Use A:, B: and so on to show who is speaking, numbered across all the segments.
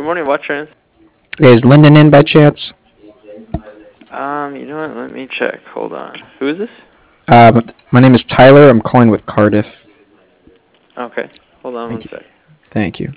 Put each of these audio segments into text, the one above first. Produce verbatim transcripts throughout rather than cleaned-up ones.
A: morning, Watchers.
B: Is Lyndon in by chance?
A: Um, you know what? Let me check. Hold on. Who is this?
B: Um, my name is Tyler. I'm calling with Cardiff.
A: Okay. Hold on one
B: Thank you.
A: sec.
B: Thank you.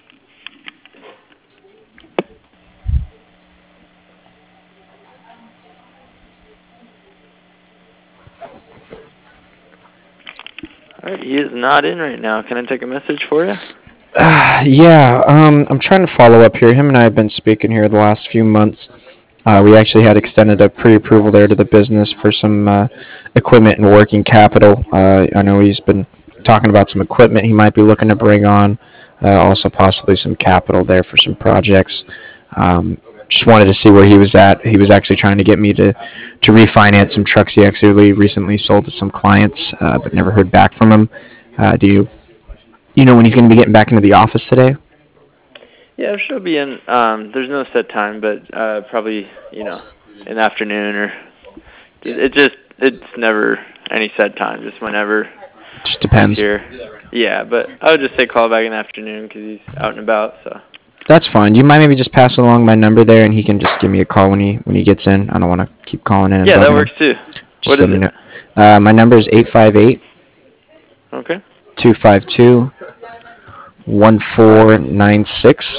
A: All right, he is not in right now. Can I take a message for you?
B: Uh, yeah, um, I'm trying to follow up here. Him and I have been speaking here the last few months. Uh, we actually had extended a pre-approval there to the business for some uh, equipment and working capital. Uh, I know he's been talking about some equipment he might be looking to bring on, uh, also possibly some capital there for some projects. Um, just wanted to see where he was at. He was actually trying to get me to, to refinance some trucks he actually recently sold to some clients, uh, but never heard back from him. Uh, do you you know when he's going to be getting back into the office today?
A: Yeah, she'll be in. Um, there's no set time, but uh, probably you know, in the afternoon or it, it just it's never any set time. Just whenever
B: Just
A: he's
B: depends.
A: here. Yeah, but I would just say call back in the afternoon because he's out and about. So.
B: That's fine. Do you mind maybe just passing along my number there, and he can just give me a call when he when he gets in. I don't want to keep calling in and
A: Yeah, that
B: bugging him.
A: works too.
B: Just
A: What
B: let
A: is
B: me
A: it?
B: know. Uh, my number is eight five eight,
A: Okay.
B: two five two, one four nine six.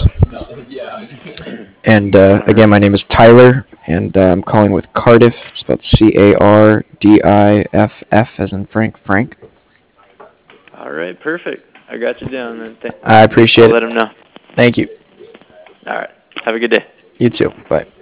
B: And uh,
A: All
B: again,
A: right.
B: my name is Tyler, and uh, I'm calling with Cardiff, spelled C A R D I F F, as in Frank. Frank.
A: All right. Perfect. I got you down. Then. Th-
B: I
A: I'll
B: appreciate it.
A: let him know.
B: Thank you.
A: All right. Have a good day.
B: You too. Bye.